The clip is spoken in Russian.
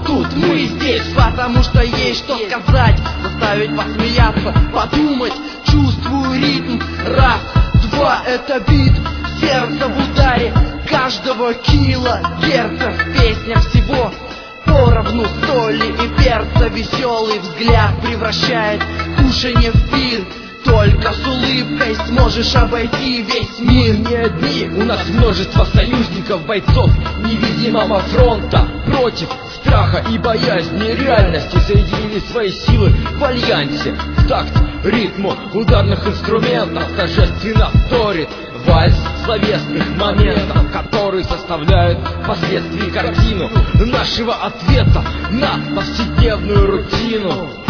тут мы здесь, потому что есть что сказать, заставить посмеяться, подумать. Чувствую ритм, раз, два, это бит, сердце в ударе каждого килогерца. В песнях всего поровну соли и перца. Веселый взгляд превращает кушанье в пир. Только с улыбкой сможешь обойти весь мир. Не одни, у нас множество союзников, бойцов невидимого фронта. Против страха и боязни реальности соединили свои силы в альянсе. В такт ритму ударных инструментов торжественно вторит вальс словесных моментов, которые составляют впоследствии картину нашего ответа на повседневную рутину.